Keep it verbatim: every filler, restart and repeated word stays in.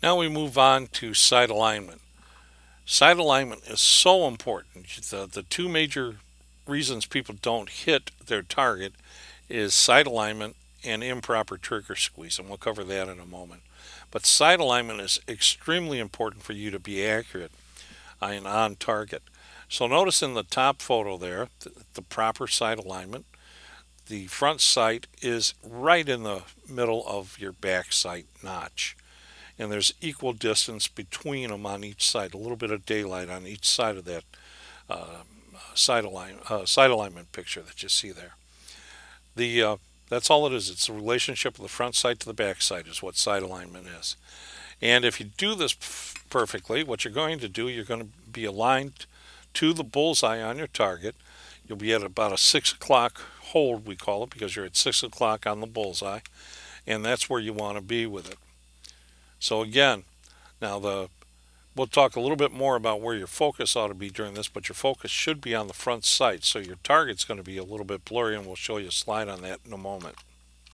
Now we move on to sight alignment. Sight alignment is so important. The, the two major reasons people don't hit their target is sight alignment and improper trigger squeeze, and we'll cover that in a moment. But sight alignment is extremely important for you to be accurate and on target. So notice in the top photo there, the, the proper sight alignment. The front sight is right in the middle of your back sight notch. And there's equal distance between them on each side, a little bit of daylight on each side of that uh, sight, align, uh, sight alignment picture that you see there. The uh, That's all it is. It's the relationship of the front sight to the back sight is what sight alignment is. And if you do this perfectly, what you're going to do, you're going to be aligned to the bullseye on your target. You'll be at about a six o'clock hold, we call it, because you're at six o'clock on the bullseye, and that's where you want to be with it. So again, now the we'll talk a little bit more about where your focus ought to be during this, but your focus should be on the front sight. So your target's going to be a little bit blurry, and we'll show you a slide on that in a moment.